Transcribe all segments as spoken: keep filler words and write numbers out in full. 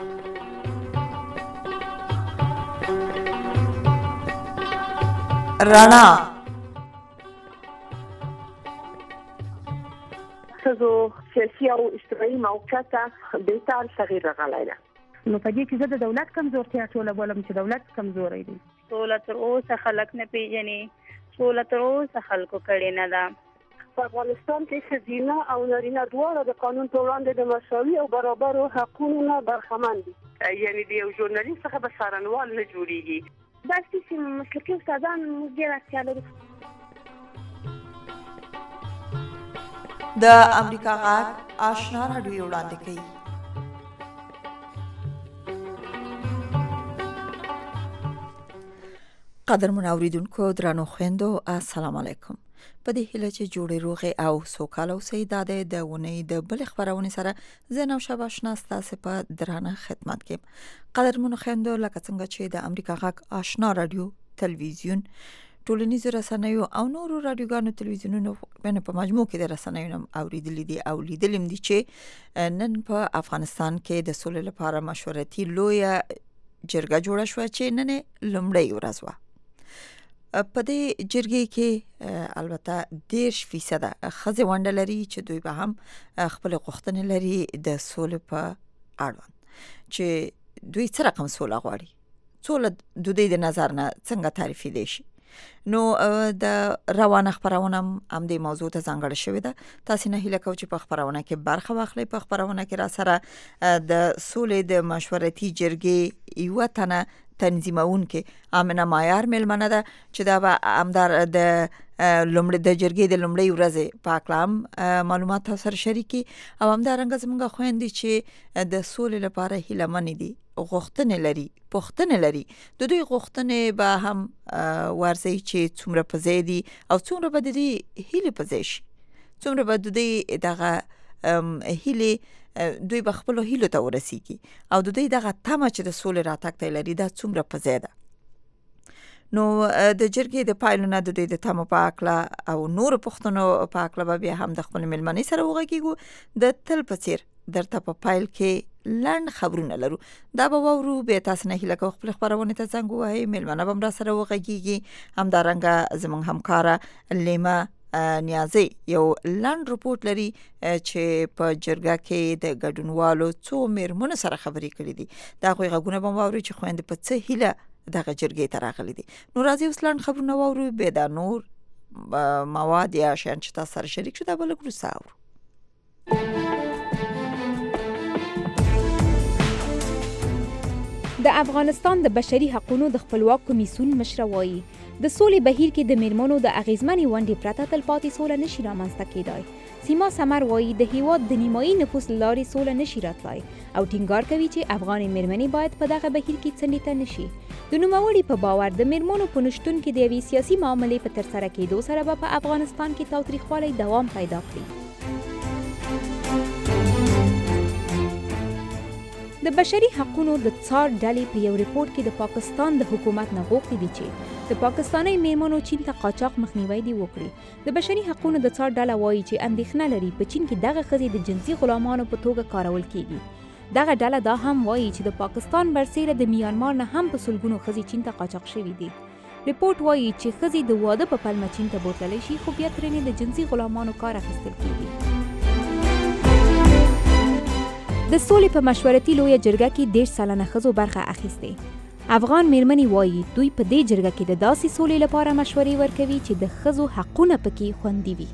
رڼا ښځو سیاسي او اجتماعي موقعیت ته بهتر تغییر راغلی ده. نو په دې کې زه د دولت کمزورتیا ټوله بولم چې دولت کمزوری دی. سوله تر اوسه خلک نه پیژني، سوله تر اوسه خلکو کړې نه ده. په افغانستان کې ښځینه او نارینه دواړه د قانون په وړاندې د مساوي او برابرو حقونو نه برخمن دي. یعنې د یو ژورنالیست څخه به څارنوال نه جوړېږي. داسې چې مسلکي استادان موږ ډېره اړتیا لرو. د امریکا غږ آشنا راډیو وړاندې کوي. قدرمن اوریدونکو درنو خویندو السلام علیکم. په دې هیله چې جوړې روغې او سوکاله اوسئ. دا د اونۍ د بلې خپرونې سره زه نوشابه آشنا ستاسو په درانه خدمت کې. قدرمن خویندو، لکه څنګه چې د امریکا غږ آشنا راډیو، تلویزیون، ټولنیزو رسنیو او نورو رادیوګانو تلویزیونونو په مجموع کې د رسنیو اوریدلې دي او لیدلې دي چې نن په افغانستان کې د سولې لپاره مشورتي لویه جرګه جوړه شوه چې نن لومړی ورځ وه. په دې جرګې کې البته دیرش فیصد ښځې ونډه لري چې دوی به هم خپل غوښتنې لري د سولې په اړوند چې دوی څه رقم سوله غواړي. سوله د دوی د نظر نه څنګه تعریفي دی شي. نو د روانه خبرونه هم د موضوع ته ځانګړې شوې ده. تاسو نه هیله کوم چې په خبرونه کې برخه واخلئ. په خبرونه کې را سره د سولې د مشورتي جرګې یو تنه تنظیمون کې امنه معیار ملمنه ده چې دا به امدار د لومړي د جرګې د لومړي ورځې په اقلام معلومات سره شریکي او همدارنګه زموږ خويندې چې د سولې لپاره هیله منې دي، غوښتنې لري، پوښتنې لري. د دوی غوښتنې به هم ورسي چې څومره په ځای دي او څومره به د دې هیله په ځای شي، څومره به د دې دغه هیله دوی به خپل هیلو ته ورسیږي او د دوی دغه تمه چې د سولې راتګ ته لري دا څومره په ځای ده. نو د جرګې د پایلونه د دوی د تمه په اړه او نور پوښتنو په اړه به بیا هم د خپل ملمنې سره وغږیږو. د تل په څیر درته په پایل کې لنډ خبرونه لرو. دا به وورو. بیا تاسو نه هیله کوم خپل خبرونه ته څنګه وایي، ملمنه به را سره وغږیږي. همدارنګه زموږ همکاره لیما نیازی یو لنډ رپورت لري چې په جرګه کې د ګډونوالو څو میرمنو سره خبرې کړې دي. دا غوي غوونه به واوري چې خويندې په څه هیله دغه جرګې ته راغلي دي. نو راځي اوس لنډ خبرونه واورو. به دا نور مواد یا شیان چې تاسو سره شریک شو دا بل ګرو ساورو. د افغانستان د بشري حقوقو د خپلواک کمیسیون مشر وایي د سولې بهیر کې د میرمنو د اغیزمنې ونډې پرته تلپاتې سوله نشي رامنځته کېدای. سیما سمر وایي د هیواد د نیمایي نفوس لارې سوله نشي راتلای او ټینګار کوي چې افغان میرمنې باید په دغه بهیر کې څنډې ته نشي. د نوموړي په باور د میرمنو په نشتون کې د یوې سیاسي معاملې په ترسره کېدو سره به په افغانستان کې تاوتریخوالی دوام پیدا کړي. د بشري حقوقو د څار ډلې په یو ریپورت کې د پاکستان د حکومت نه غوښتي دي چې د پاکستاني میرمنو چین ته قاچاق مخنیوي دی وکړي. د بشري حقوقو د څار ډله وایي چې اندېښنه لري په چین کې دغه ښځې د جنسي غلامانو په توګه کارول کیږي. دغه ډله دا هم وایي چې د پاکستان برسېره د میانمار نه هم په سلګونو ښځې چین ته قاچاق شوي دي. ریپورت وایي چې ښځې د واده په پلمه چین ته بوتللی شي خو بیا ترېنې د جنسي غلامانو کار اخیستل کیږي. د سولې په مشورتي لویه جرګه کې دېرش سلنه ښځو برخه اخیستې. افغان میرمنې وایي دوی په دې جرګه کې د داسې سولې لپاره مشورې ورکوي چې د ښځو حقونه پکې خوندي وي.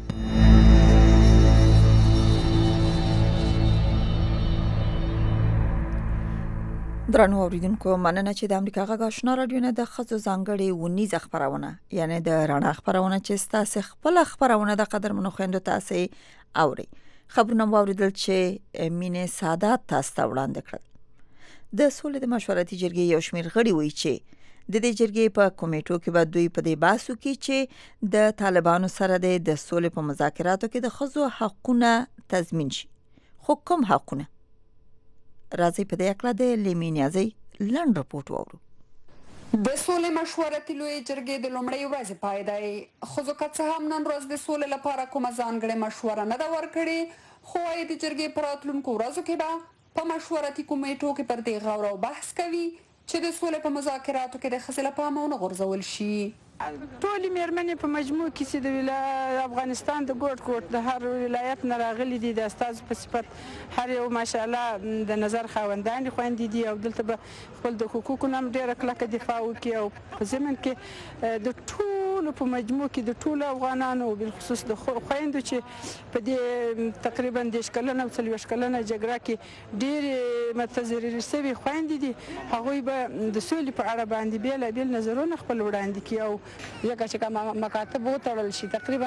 درنو اوریدونکو، مننه چې د امریکا غږ آشنا راډیو نه د ښځو ځانګړې ونیزه خبرونه یعنی د رڼا خبرونه چې ستاسو خپل خبرونه د قدرمنو خويندو تاسو اوري. خبرونه واوریدل چې مینه سادات تاسو ته وړاندې کړل. د سولې د مشورتي جرګې یو شمېر غړي وایي چې د دې جرګې په کمیټو کې به دوی په دې بحث وکړي چې د طالبانو سره د سولې په مذاکراتو کې د ښځو حقونه تضمین شي. خو کوم حقونه؟ راځي په دې اړه د لیما نیازی لنډ رپورت واورو. د سولې مشورتي لویې جرګې د لومړۍ ورځې پای دی. ښځو که څه هم نن ورځ د سولې لپاره کومه ځانګړې مشوره نه ده ورکړې، خو وايي د جرګې په راتلونکو ورځو کې به په مشورتي کمیټو کې پر دې غور او بحث کوي چې د سولې په مذاکراتو کې د ښځې له پامه ونه غورځول شي. ټولې مېرمنې په مجموع کې چې د ولایت افغانستان د ګوټ ګوټ د هر ولایت نه راغلي دي د استازو په صفت هر یو ماشاءالله د نظر خاوندانې خویندې دي او دلته به خپل د حقوقو نه هم ډېره کلکه دفاع وکړي او په ضمن کې د ټولو په مجموع کې د ټولو افغانانو بالخصوص د خویندو چې په دې تقریبا دېرش کلنه او څلوېښت کلنه جګړه کې ډېرې متضررې شوې خویندې دي هغوی به د سولې په اړه باندې بېلابېل نظرونه خپل وړاندې کړي او ځکه چې کوم مکاتب وتړل شي تقریبا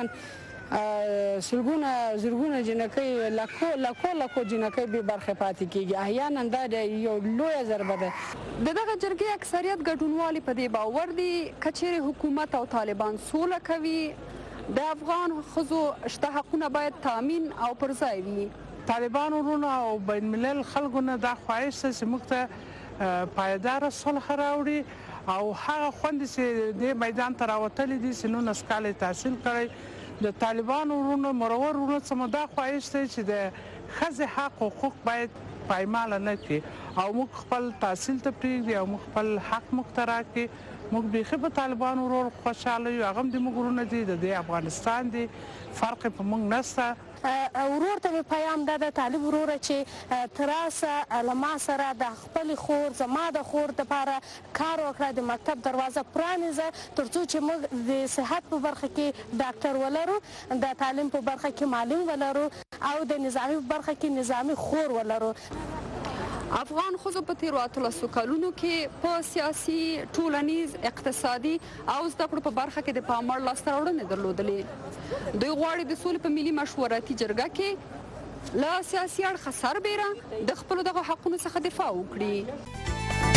سلګونه زرګونه جنکۍ لاکو لاکو لاکو جنکۍ به برخه پاتې کیږي. احیانا دا یو لویه ضربه ده. د دغه جرګې اکثریت ګډونوالي په دې باور دي کچېرې حکومت او طالبان سوله کوي د افغان ښځو شته حقونه باید تامین او پر ځای وي. طالبان ورونه او بین الملل خلکو نه دا خواهش ده چې موږ ته پایداره صلح راوړي او هغه خوندې چې دې میدان ته راوتلي دي چې نولس کاله تحصیل کړی د طالبانو ورونو مرور ورونو څخه مو دا خواهش دی چې د ښځې حق حقوق باید پایماله نه کړي او موږ خپل تحصیل ته پرېږدي او موږ خپل حق موږ ته راکړي. موږ بیخي په طالبانو ورور خوشحاله یو، هغه هم د موږ ورونه دي، د دې افغانستان دي، فرق په موږ نشته. ورور ته پیام دا د طالب وروره چې تر اوسه له ما سره د خپلې خور زما د خور دپاره کار وکړه، د مکتب دروازه پرانیزه تر څو چې موږ د صحت په برخه کې ډاکټر ولرو، د تعلیم په برخه کې معلم ولرو او د نظامي په برخه کې نظامي خور ولرو. افغان ښځو په تیرو اتلسو کلونو کې په سیاسي، ټولنیز، اقتصادي او زده کړو په برخه کې د پاموړ لاسته راوړنې درلودلې. دوی غواړي د سولې په ملي مشورتي جرګه کې له سیاسي اړخه سربیره د خپلو دغه حقونو څخه دفاع وکړي.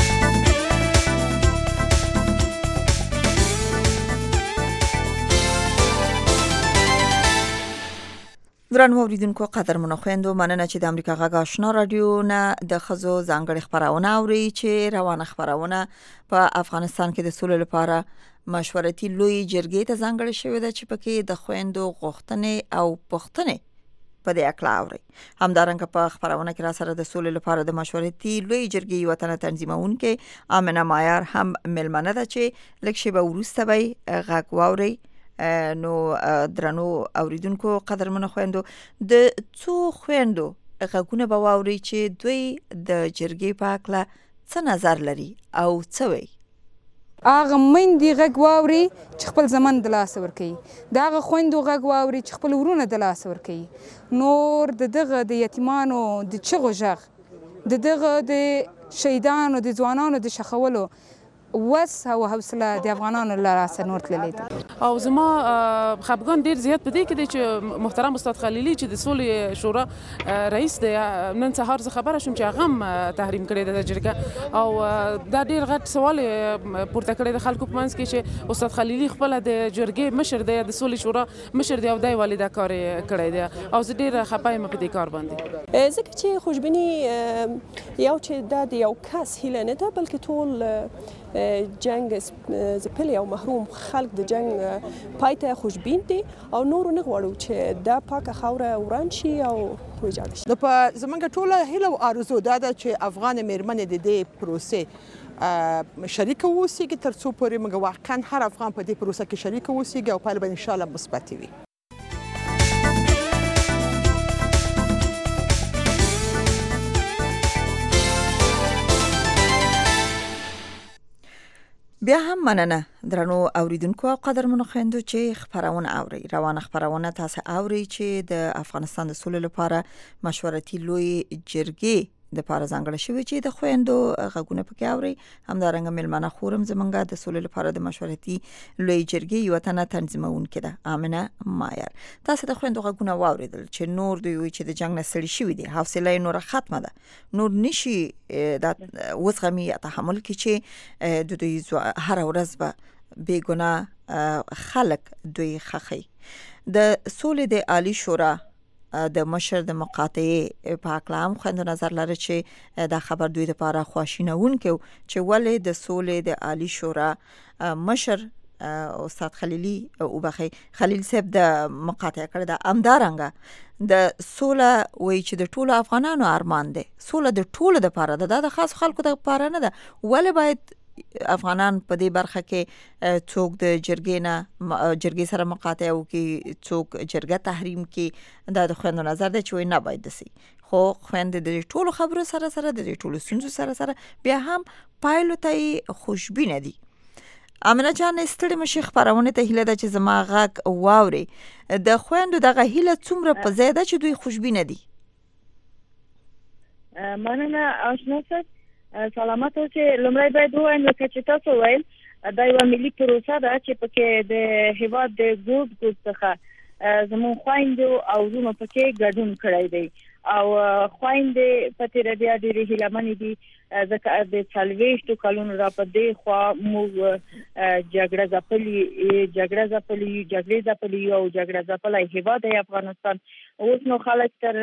درنو اوریدونکو قدرمنو خویندو، مننه چې د امریکا غږ آشنا رادیو نه د ښځو ځانګړې خپرونه اوري چې روانه خپرونه په افغانستان کې د سولې لپاره مشورتي لوی جرګې ته ځانګړې شوې ده چې پکې د خویندو غوښتنې او پوښتنې په دې اړه اوري. همدارنګه په خپرونه کې را سره د سولې لپاره د مشورتي لوی جرګې یو تنه تنظیمونکې آمنه مایار هم ملمنه ده چې لږ شیبه وروسته به غږ واوري. نو درنو اوریدونکو قدرمنو خویندو، د څو خویندو غږونه به واوري چې دوی د جرګې په اړه څه نظر لري او څه وایي. هغه میندې غږ واوري چې خپل زمن د لاسه ورکوي، د هغه خویندو غږ واوري چې خپل ورونه د لاسه ورکوي. نور د دغه د یتیمانو د چغو غږ، د دغه د شهیدانو د ځوانانو د ښخولو وس او حوصله د افغانانو له لاسه نور تللی دی. او زما خفګان ډیر زیات په دې کې دی چې محترم استاد خلیلي چې د سولې شورا رئیس دی، نن سهار زه خبره شوم چې هغه هم تحریم کړی دی د جرګه، او دا ډیر غټ سوال پورته کړی د خلکو په منځ کې چې استاد خلیلي خپله د جرګې مشر دی، د سولې شورا مشر دی او دی ولې دا کار کړی دی، او زه ډیره خفه یم په دې کار باندې. ځکه چې خوشبیني یو چې دا د یو کس هیله نه ده، بلکې ټول جنگ ځپلي او محروم خلک د جنگ پای ته خوشبین دي او نور نه غواړو چې دا پاکه خاوره وران شي او ویجاړ شي. نو په زمونږ ټوله هیله او آرزو دا ده چې افغان مېرمنې د دې پروسې شریکه واوسیږي تر څو پورې موږ واقعا هر افغان په دې پروسه کې شریکه واوسیږي او پایله به انشاءالله مثبتې وي. بیا هم مننه درنو اوریدونکو او قدرمنو خویندو چې خبرونه اوري. روانه خبرونه تاسو اوري چې د افغانستان د سولې لپاره مشورتي لوی جرګې د پاره ځانګړې شوې چې د خويندو غږونه پکې اوري. همدارنګه ملمنه خورم زمونږه د سولې لپاره د مشورتي لوی جرګې یو تنه تنظیمونکې ده آمنه مایر. تاسو د خويندو غږونه واوریدل چې نور دوی وی چې د جنگ نه سړی شوی دي، حوصله نور ختمه ده، نور نشي د وزغمي تحمل کې چې د دوی هر ورځ به بیګونه خلق دوی خخي. د سولې د عالی شورا د مشر د مقاطعه په اقلام خوند نظر لري چې دا خبر دوی لپاره خواشینون کې چې ولې د سولې د عالی شورا مشر استاد خلیلی او بخي خلیل صاحب د مقاطعه کړه د امدارنګه د سوله وای چې د ټولو افغانانو ارمان دی سوله د ټولو د پاره ده د خاص خلکو د پاره نه ده ولې باید افغانان په دې برخه کې څوک د جرګې نه جرګې سره مقاطعه وکي څوک جرګه تحریم کې دا د خوندو نظر دی چې نه باید دسي خو خوند د ټولو خبرو سره سره د ټولو سنجو سره سره بیا هم پایلو ته خوشبینه دي. امنه جان ستړي مشي خبرونه ته هیله ده چې زما غږ واوري د خوندو دغه هیله څومره په زیاده چې دوی خوشبینه دي. مننه آشنا صاحب سلامات اوسئ. لومړی باید ووایم لکه چې تاسو ویل دا یوه ملي پروسه ده چې پکې د هیواد د ګوټ ګوټ څخه زموږ خویندو او وروڼو پکې ګډون کړی دی او خویندې په تېره بیا ډېرې هیلهمنې دي ځکه د څلوېښتو کلونو را په دې خوا موږ جګړه ځپلي جګړه ځپلي جګړې ځپلي او جګړه ځپلی هیواد دی افغانستان. اوس نو خلک تر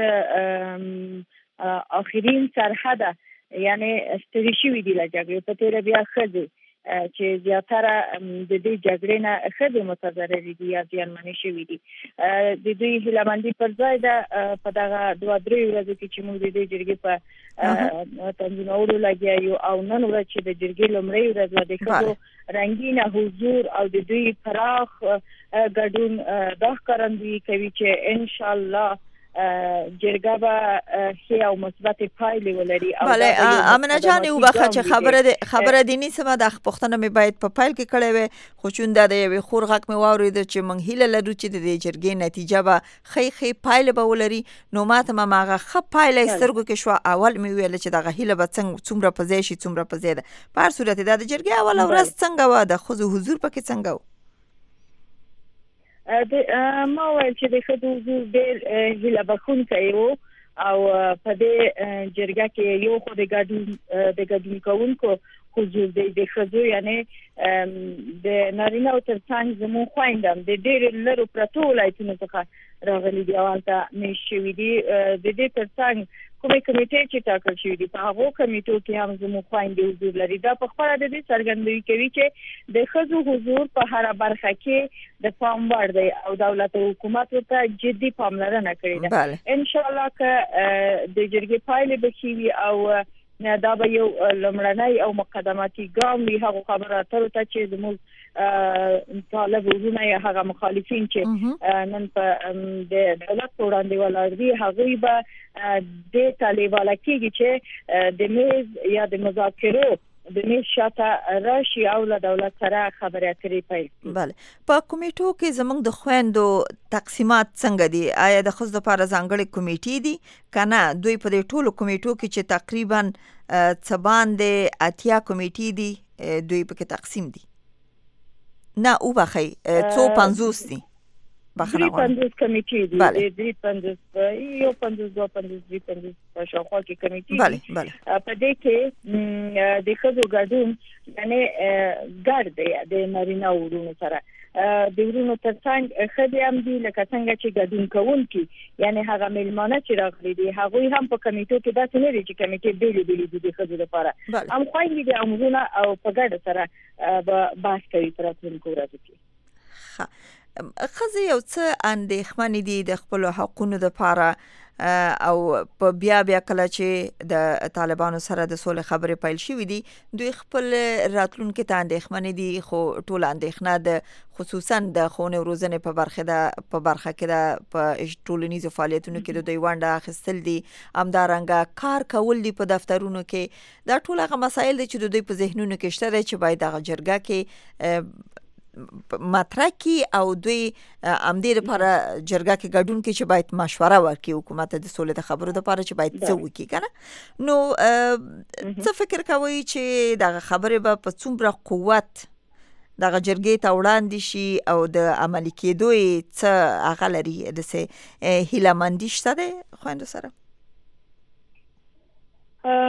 آخرین سرحده یعنی ستړي شوي دي له جګړې په تېره بیا ښځې چې زیاتره د دې جګړې نه ښځې متضررې دي یا زیانمنې شوي دي. د دوی هیلهمندي پر ځای ده په دغه دوه درې ورځو کې چې موږ د دې جرګې په تنظیمولو لګیا یو او نن ورځ چې د جرګې لومړۍ ورځ وه د ښځو رنګینه حضور او د دوی پراخ ګډون دا ښکارندویي کوي چې انشاءالله جرګه به ښې او مثبت پایلې ولري. بله امنه جان وبخه چې خبره خبره دي نیسمه د پښتنه مې باید په پایل کې کړې وي خو چون د یوې خور غږ مې واورید چې موږ هیله لرو چې د جرګې نتیجه به ښې ښې پایلې به ولري. نو ماته ما هغه ښه پایله سترګو کې شو اول مې ویل چې دغه هیله به څنګه څومره په ځای شي څومره په ځای ده. په هر صورت د جرګې اوله ورځ څنګه وه د ښځو حضور پکې څنګه و؟ ما ویل چې د ښځو حضور ډېر هیله بښونکی و او په دې جرګه کې یو خو د ګډون د ګډون کوونکو حضور دی د ښځو یعنی د نارینه‌و تر څنګ زموږ خویندې هم د ډېرو لرو پرتو ولایتونو څخه راغلي دي او هلته میشت شوي دي. د دې تر څنګ کومې کمیټې چې ټاکل شوي دي په هغو کمیټو کې هم زموږ خویندې حضور لري. دا په خپله د دې څرګندوي کوي چې د ښځو حضور په هره برخه کې د پام وړ دی او دولت او حکومت ورته جدي پاملرنه کړې ده. انشاءالله که د جرګې پایلې به ښې وي او دا به یو لومړنی او مقدماتي ګام وي هغو خبرو اترو ته چې زموږ طالب وروڼه یا هغه مخالفین چې نن په د دولت په وړاندې ولاړ دي هغوی به دې ته لیواله کېږي چې د میز یا د مذاکرو د میز شاته راشي او له دولت سره خبرې اترې پیل کړي. بله په کمیټو کې زموږ د خویندو تقسیمات څنګه دي؟ آیا د ښځو لپاره ځانګړې کمیټې دي که نه دوی په دې ټولو کمیټو کې چې تقریبا څه باندې اتیا کمیټې دي دوی پکې تقسیم دي؟ نه وبخئ څو پنځوس دي درې پنځوس کمیټې دي درې پنځوس یو پنځوس دوه پنځوس درې پنځوس په شاوخوا کې کمیټې دي. په دې کې د ښځو ګډون یعنې ګډ دی د نارینه وروڼو سره د وروڼو تر څنګ ښځې هم دي لکه څنګه چې ګډون کوونکي یعنې هغه میلمانه چې راغلي دي هغوی هم په کمیټو کې داسې نه دي چې کمیټې بېلې بېلې دي د ښځو لپاره هم خویندې دي هم وروڼه او په ګډه سره به بحث کوي په راتلونکو ورځو کې. ښځې یو څه اندېښمنې دي د خپلو حقونو دپاره او په بیا بیا کله چې د طالبانو سره د سولې خبرې پیل شوې دي دوی خپل راتلونکي ته اندېښمنې دي خو ټوله اندېښنه د خصوصا د ښوونې او روزنې په برخه ده په برخه کې ده په ټولنیزو فعالیتونو کې د دوی ونډه اخیستل دي همدارنګه کار کول دي په دفترونو کې دا ټول هغه مسایل دي چې د دوی په ذهنونو کې شته دی چې باید هغه جرګه کې مطرح کی او دوی امدې لپاره جرګه کې ګډون کې چې باید مشوره ورکړي حکومت د سولې د خبرو لپاره چې باید څه وکړي کنه. نو څه فکر کوي چې دغه خبرې به په څومره قوت دغه جرګې ته وړاندې شي او د عملي کېدو یې څه هغه لري داسې هیله مندي شته دی خویندو سره؟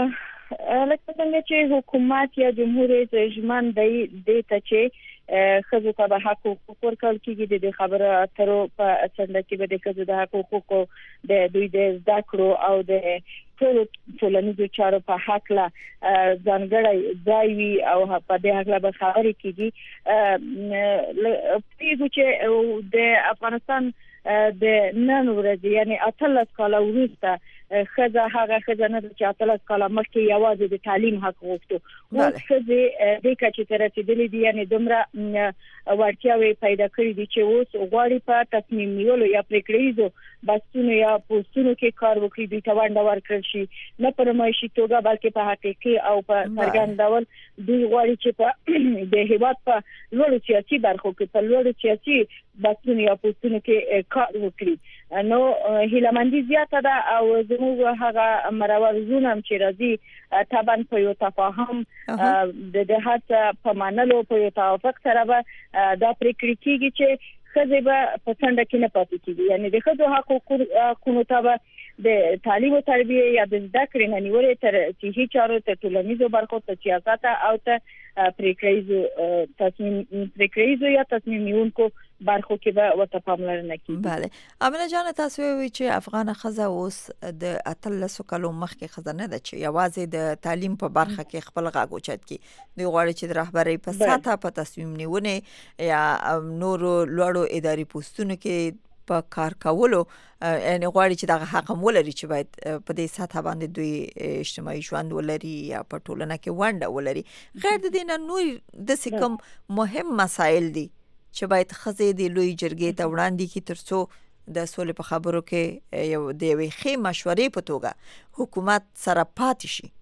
لکه څنګه چې حکومت یا جمهور رئیس ژمن دی د ته چې خزو ته به حق حقوق ورکول کیږي د خبره اترو په څنډه کې به د خزو د حق حقوق د دوی د زده کړو او د ټول ټولنیزو چارو په حق لا ځانګړی ځای وي او په دې حق لا به خبرې کیږي پیږو چې د افغانستان د نن ورځې یعنی اتلس کال وروسته خزه هغه خزه نه چې اتلس کال مخکې یوازې د تعلیم حق غوښتو او خزه د کچې تر رسیدلې دي یعنی دومره ورتیاوي پیدا کړې دي چې اوس غواړي په تصمیم نیولو یا پریکړیزو باسونو یا پوسټونو کې کار وکړي د توانډه ورکړ شي نه پرمایشي توګه بلکې په حقيقي او په څرګند ډول دوی غواړي چې په د هیواد په لوړو سیاسي برخو کې په لوړو سیاسي باسونو یا پوسټونو کې کار وکړي نو هیلمندي زیاته ده او زموږ هغه مروارزونه چې راځي طبعا په یو تفاهم د د هڅه په منلو په یو توافق سره به دا پریکړه کیږي چې خزه به په څنډه کې نه پاتې کیږي یعنی د خزو حقوقو ته د تعلیم او تربیه یا د زده کړې نه نیولې تر صحي چارو ته ټولنیزو برخو ته سیاست او ته پریکړیزو تصمیم پریکړیزو یا تصمیم نیونکو برخو کې به وته پاملرنه کوي. بله امنه جان تاسو وی چې افغان خزه اوس د اتلس کلو مخکې خزه نه ده چې یوازې د تعلیم په برخه کې خپل غاګو چت کی دوی غواړي چې د رهبرۍ په ساته په تصمیم نیونه یا نورو لوړو اداري پوسټونو کې په کار کولو یعنی غواړي چې دغه حق ولري چې باید په دې ساته باندې دوی اجتماعي ژوند ولري یا په ټولنه کې ونډه ولري غیر د دې نه نور د کوم مهم مسایل دي چې باید خزې د لوی جرګې ته وړاندې کی ترڅو د سولې په خبرو کې یو د یوې ښې مشورې په توګه حکومت سره پاتې شي.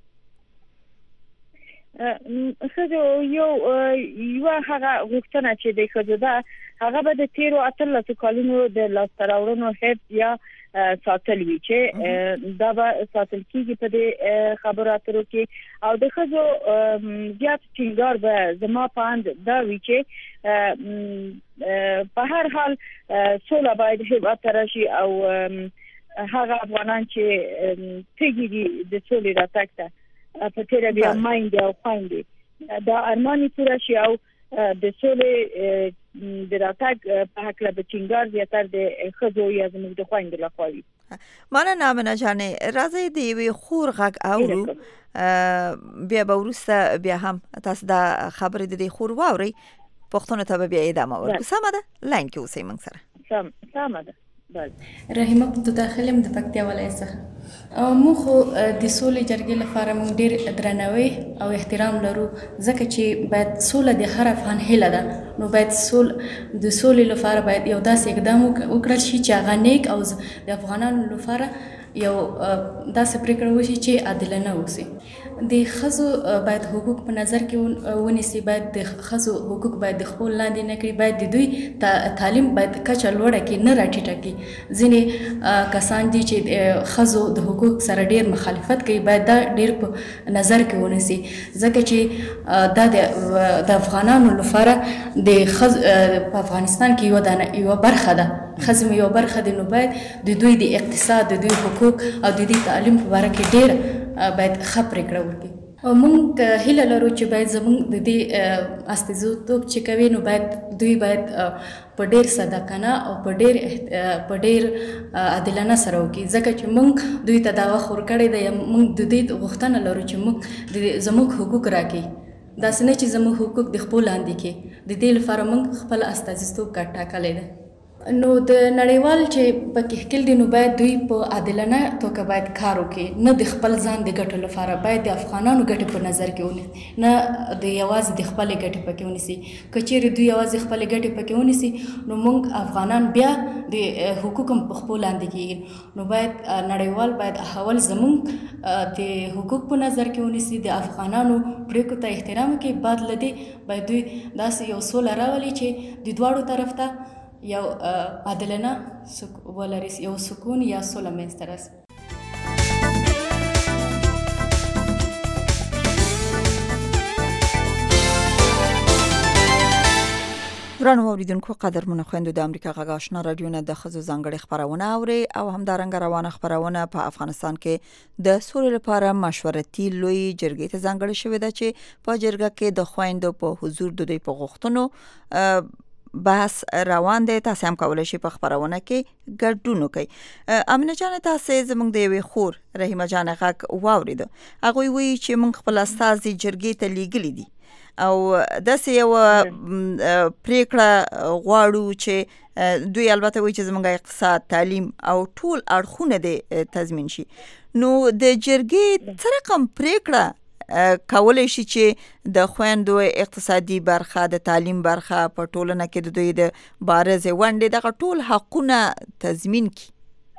خزه یو یو هغه غوښتنه چې د خزه ده هغه به د تیرو اتلس کالونو د لاستراوړنو حفظ یا ساتل وی چې دا به ساتل کیږي په دې خبرو اترو کې او د خزو زیات ټینګار به زما پاند دا وی چې په هر حال سوله باید هیواد ترشي او هغه افغانان چې تیږي دي د سولې راتګ ته په تیر بیا مایند او خويندې دا ارماني پوره شي او د سولې د راتګ په حق له ټینګار زیاتر د خزو یا زموږ د خويندې لخوا. مننه مننه جانې راځي د یوې خور غږ اورو بیا به وروسته بیا هم تاسو دا خبرې د دې خور واوري پښتون ته بیا ادامه ورکړو. سمه ده لاین کې اوسئ موږ سره. سم سمه ده. رحیمه په داخلم د پکتیا ولایت څخه مو خو د سولې جرګې لپاره موږ ډیر درناوی او احترام لرو ځکه چې باید سوله د هر افغان هیله ده نو باید سول د سولې لپاره باید یو داسې اقدام وکړل شي چې هغه نیک او د افغانانو لپاره یو داسې پریکړه وشي چې عادلانه وي. د خزو باید حقوق په نظر کې ونیسي باید د خزو حقوق باید د خپل لاندې نه کړي باید د دوی تعلیم باید کچه لوړه کړي نه راټیټه کړي. ځینې کسان دي چې خزو د حقوق سره ډیر مخالفت کوي باید دا ډیر په نظر کې ونیسي ځکه چې دا د افغانانو لپاره د خز په افغانستان کې یو دانه یو برخه ده خزم یو برخه د نو باید د دوی د اقتصاد د دوی حقوق او د دوی تعلیم په اړه کې ډیر باید خبرې کړو وکړي. موږ هیله لرو چې باید زموږ د دې استازیتوب چې کوي نو باید دوی باید په ډیر صادقانه او په ډیر په ډیر عادلانه سره وکړي ځکه چې موږ دوی ته دا وخت ورکړی دی موږ د دې غوښتنه لرو چې موږ زموږ حقوق راکړي دا څنګه چې زموږ حقوق د خپل لاندې کې د دې لپاره موږ خپل استازیتوب ټاکلی دی. نو د نړیوال چې پکې خپل دي نو باید دوی په عادلانه توګه باید کار وکړي نه د خپل ځان د ګټو لپاره باید د افغانانو ګټې په نظر کې ونیسي نه د یوازې د خپل ګټې پکې ونیسي. کچېرې دوی یوازې خپل ګټې پکې ونیسي نو موږ افغانان بیا د حقوقو په خپل لاندې کېږي نو باید نړیوال باید اول زموږ د حقوق په نظر کې ونیسي د افغانانو پریکړو ته احترام کوي بعد لدی باید دوی داسې یو سوله راولي چې د دواړو طرف ته یو عادلانه ولري یو سکون یا سوله منځته راسي. ګرانو اوریدونکو قدرمنو خويندو د امریکا غږ آشنا رادیو نه د ښځو ځانګړي خبرونه اوري او همدارنګه روانه خبرونه په افغانستان کې د سولې لپاره مشورتي لوی جرګې ته ځانګړي شوې ده چې په جرګه کې د خويندو په حضور د دوی په غوښتنو بحث روان دی. تاسو هم کولای شئ په خبرونه کې ګډون وکړئ. امینه جان تاسو زموږ د یوې خور رحیمه جان غږ واورید. هغه وایي چې موږ خپل استازي جرګې ته لیږلي دي او داسې یو پریکړه غواړو چې دوی البته وایي چې زموږ اقتصاد، تعلیم او ټول اړخونه د تضمین شي. نو د جرګې څه رقم پریکړه کولای شي چې د خويندو اقتصادي برخه، د تعلیم برخه په ټولنه کې د دوی د بارزه ونډې دغه ټول حقونه تضمین کړي؟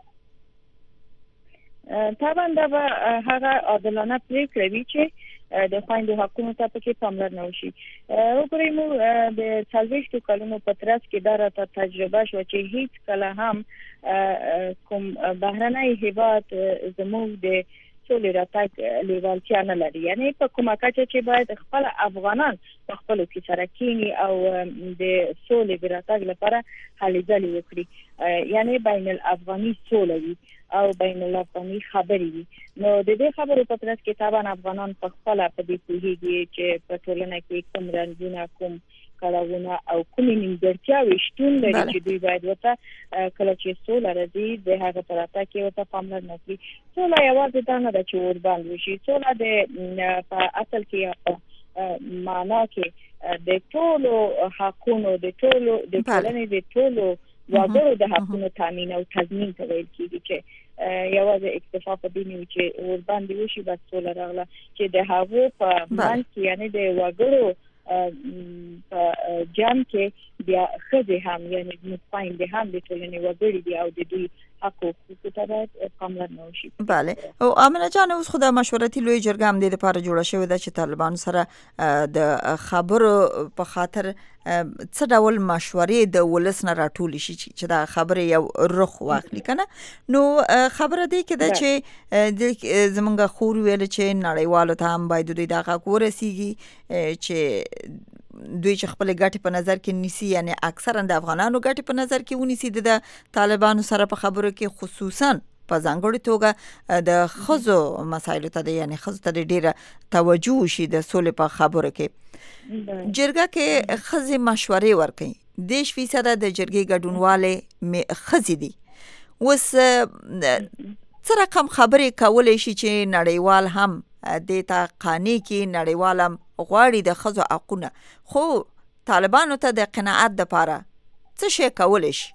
طبعا دا به هغه عادلانه پریکړه وي چې د خويندو حقونو ته پکې پاملرنه وشي. وګورئ موږ د څلوېښتو کلونو په ترڅ کې دا راته تجربه شوه چې هیڅ کله هم کوم بهرنی هیواد زموږ د سولې راتګ لیوالتیا نه لري. یعنی په کومه کچه چې باید خپل افغانان په خپلو کې سره کینی او د سولې د راتګ لپاره هلې ځلې وکړي، یعنی بین الافغاني سوله وي او بین الافغاني خبرې وي. نو د دې خبرو په ترڅ کې طبعا افغانان په خپل په دې پوهیږي چې په ټولنه کې کوم رنځونه، کوم کړهونه او کومې نیمګړتیاوې شتون لري چې دوی باید ورته کله چې سوله راځي د هغه په راتګ کې ورته پاملرنه وکړي. سوله یوازې دا نه ده چې ورباندې وشي، سوله د په اصل کې معنا کې د ټولو حقونو، د ټولو د ټولنې د ټولو وګړو د حقونو تامین او تضمین ته ویل کېږي چې یوازې اکتفا په دې نه چې ورباندې وشي بس سوله راغله، چې د هغو په منځ کې یعنی د وګړو په جام کې بیا ښځې هم یعنی خویندې هم د ټولنې وګړي دي او د دوی حق او حقوقو ته باید پاملرنه وشي. بله. او امینه جان اوس خو د مشورتي لوی جرګه هم د دې لپاره جوړه شوې ده چې طالبانو سره د خبرو په خاطر څه ډول مشورې د ولس نه راټولې شي چې دا خبره یو رخ واخلي کنه. نو خبره دی کې ده چې زمونږ خور ویل چې نړیوالو ته هم باید دوی دا غږ ورسیږي چې دوی چې خپل ګټې په نظر کې نیسي، یعنی اکثرا د افغانانو ګټې په نظر کې ونیسي د طالبانو سره په خبرو کې، خصوصا په ځانګړي توګه د ښځو مسایلو ته، یعنی ښځو ته ډیره توجه وشي د سولې په خبرو کې. جرګه کې ښځې مشورې ورکوي، دیش فیصده د جرګې ګډونوالې ښځې دي. اوس څه رقم خبرې کولی شي چې نړیوال هم دې ته قانع کې، نړیوال هم غواړي د ښځو حقونه، خو طالبانو ته د قناعت دپاره څه شی کولی شي؟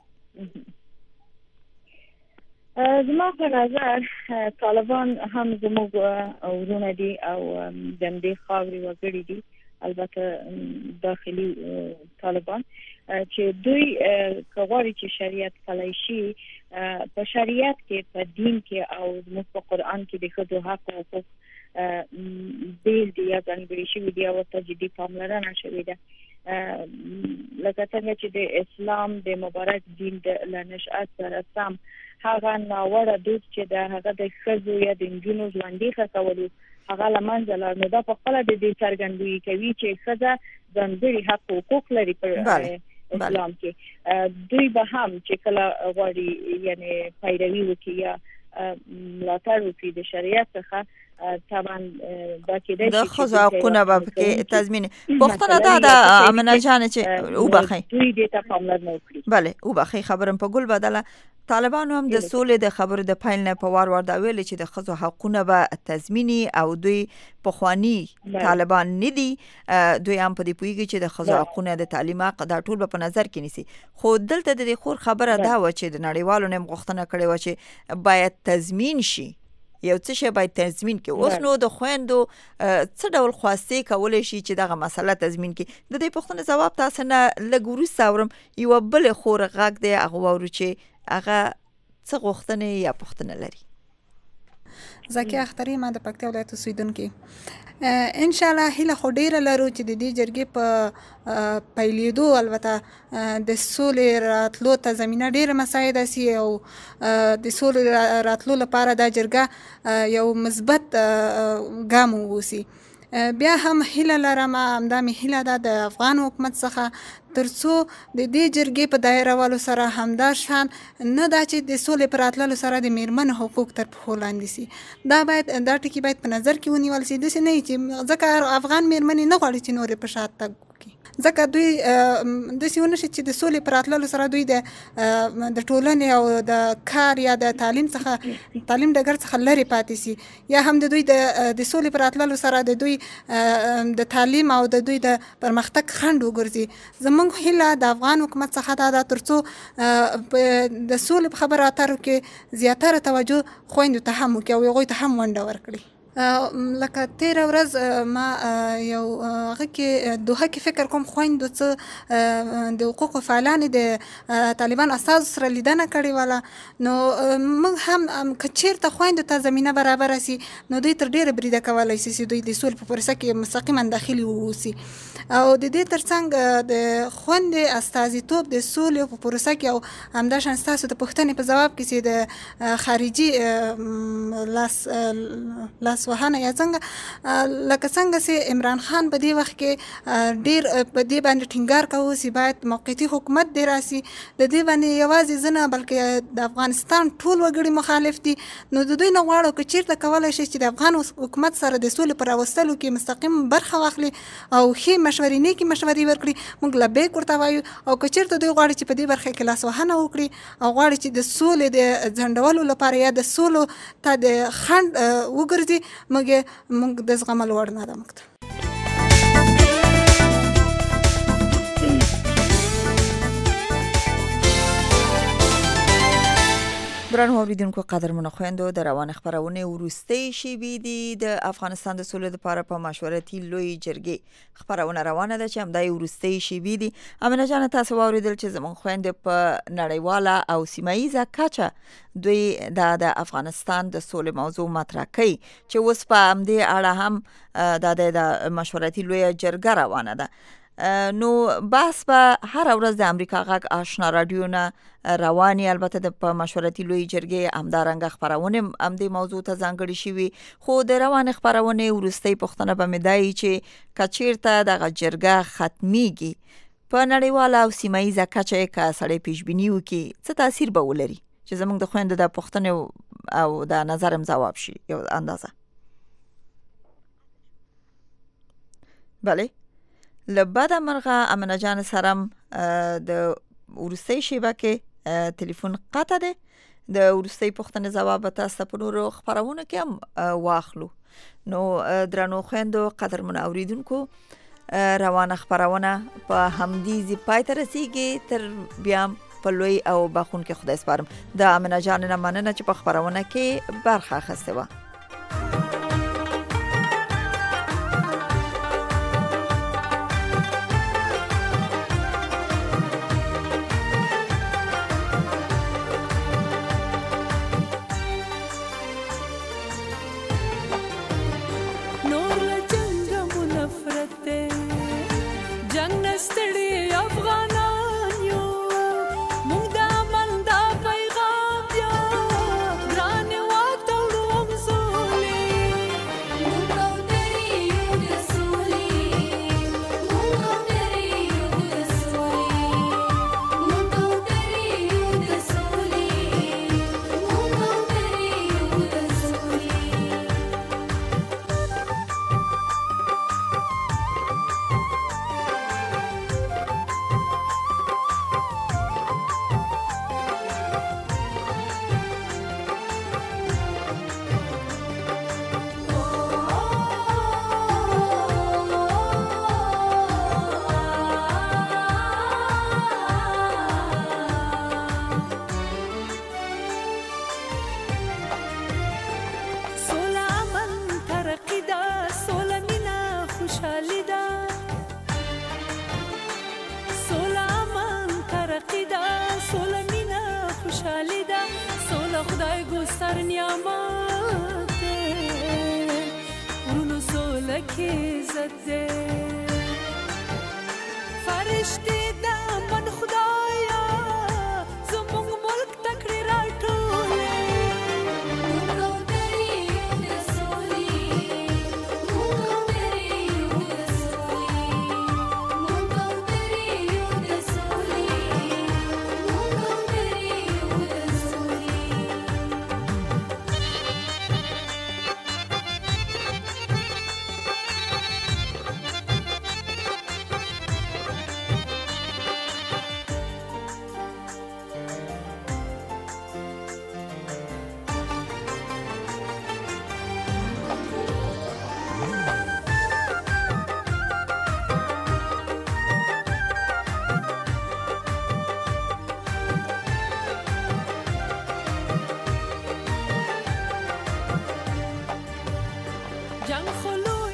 زما په نظر طالبان هم زموږ ورونه دي او د همدې خاورې وګړي دي، البته داخلي طالبان چې دوی که غواړي چې شریعت پلی شي، په شریعت کې، په دین کې او زموږ په قرآن کې د ښځو حق او حقوق بیل دي یا ځانګړي شوي دي او ورته جدي پاملرنه شوې ده. لکه څنګه چې د اسلام د مبارک دین له نشأت سره سم هغه ناوړه دود چې د هغه د ښځو یا د نجونو ژوندي ښه کولو هغه له منځه لاړ، نو دا په خپله د دې څرګندوي کوي چې ښځه ځانګړي حق او حقوق لري په اسلام کې. دوی به هم چې کله غواړي یعنی پیروي وکړي یا ملاتړ وکړي د شریعت څخه، طبعا دا کېدای شي د ښځو حقونه به پکې تضمین. پوښتنه دا ده امینه جان چې وبخئ دوی دې ته پاملرنه وکړي. بله وبخئ، خبرم په ګل بدله. طالبانو هم د سولې د خبرو د پیل نه په وار وار دا ویلي چې د ښځو حقونه به تضمیني او دوی پخواني طالبان نه دي، دوی هم په دې پوهیږي چې د ښځو حقونه، د تعلیم حق، دا ټول به په نظر کې نیسي. خو دلته د دې خور خبره دا وه چې د نړیوالو نه هم غوښتنه کړې وه چې باید تضمین شي، یو څه شی باید تضمین کړي. اوس نو د خویندو څه ډول خواستې کولی شي چې دغه مسله تضمین کړي؟ د دې پوښتنې ځواب تاسو نه لږ وروسته اورم. یوه بلې خور غږ دی، هغه واورو چې هغه څه غوښتنې یا پوښتنه لري. زکیه اختري، ما د پکتیا ولایت اوسیدونکې. ان شاء الله هیله خو ډیره لرو چې د دې جرګې په پیلېدو البته د سولې راتلو ته زمینه ډیره مساعده سي او د سولې راتلو لپاره دا جرګه یو مثبت ګام واوسي. بیا هم هیله لرم، همدا مې هیله ده د افغان حکومت څخه ترڅو د دې جرګې په دایره والو سره همدا شان نه دا چې د سولې پر راتللو سره د میرمنو حقوق تر پښو لاندې سي. دا باید دا ټکي باید په نظر کې ونیول سي. داسې نه چې ځکه افغان میرمنې نه غواړي چې نورې په شا تګ ځکه دوی داسې ونه شي چې د سولې په راتللو سره دوی د د ټولنې او د کار یا د تعلیم څخه تعلیم ډګر څخه لرې پاتې سي، یا هم د دوی د د سولې په راتللو سره د دوی د تعلیم او د دوی د پرمختګ خنډ وګرځي. زموږ هیله د افغان حکومت څخه دا ده تر څو د سولې په خبرو اترو کې زیاتره توجه خویندو ته هم وکړي او هغوی ته هم ونډه ورکړي. لکه تیره ورځ ما یو هغه کې دوحه کې فکر کوم خویندو څه د حقوقو فعالانې د طالبان استازو سره لیدنه کړې وله، نو موږ هم که چېرته خویندو ته زمینه برابره سي نو دوی تر ډېره بریده کولی سي چې دوی د سولې په پروسه کې مستقیما داخلي واوسي. او د دې ترڅنګ د خوندې استازیتوب د سولې په پروسه کې او همداشان ستاسو د پوښتنې په ځواب کې چې د خارجي لاس لاس وهانه یا څنګه لکه څنګه چې عمران خان په دې وخت کې ډیر په دې باندې ټینګار کوي چې باید موقتي حکومت دی راسي، د دې باندې یوازې زه نه بلکې د افغانستان ټول وګړي مخالف دي. نو د دوی نه غواړو که چېرته کولی شي چې د افغان حکومت سره د سولې په راوستلو کې مستقیم برخه واخلي او ښې مشورې نیکې مشورې ورکړي، موږ لبیک ورته وایو. او که چېرته دوی غواړي چې په دې برخه کې لاسوهنه وکړي او غواړي چې د سولې د ځنډولو لپاره یا د سولو ته د خنډ وګرځي، موږ موږ د زغملو وړ نه ده. موږ ته درنو اوریدونکو قدرمنو خویندو، د روان خبرونه وروستۍ شیبې دي د افغانستان د سولې لپاره په مشورتي لوی جرګې خبرونه روانه ده چې همدای وروستۍ شیبې دي. امینه جان، تاسو واوریدل چې زموږ خویندې په نړیواله او سیمایي کچه دوی د افغانستان د سولې موضوع مطرح کوي چې اوس په همدې اړه هم د مشورتي لوی جرګه روانه ده. نو بحث به هر ورځ د امریکا غږ آشنا رادیو نه رواني، البته د په مشورتي لوی جرګې همدارنګه خبرونه هم د موضوع ته ځانګړي شوي، خو د روان خبرونه وروستۍ پوښتنه به مې دی چې که چېرته دغه جرګه ختمیږي په نړیواله او سیمایي کچه که سړی پیشبیني وکړي څه تاثیر به ولري، چې زموږ د خویندو د پوښتنې او د نظر هم ځواب شي یو اندازه. بله لبدا مرغه امنه جان سرم د ورستۍ شیبه کې تلیفون قطع ده. د ورستۍ پوښتنې ځواب تاسو په نورو خبرونه کې هم واخلو. نو درنو خويندو قدرمن اوریدونکو، روانه خبرونه په همدې زی پای ته رسیږي. تر بیا په لوی او بخون کې خدای سپارم. د امنه جان نه مننه چې په خبرونه کې برخه اخیسته و. فرشته د من خدا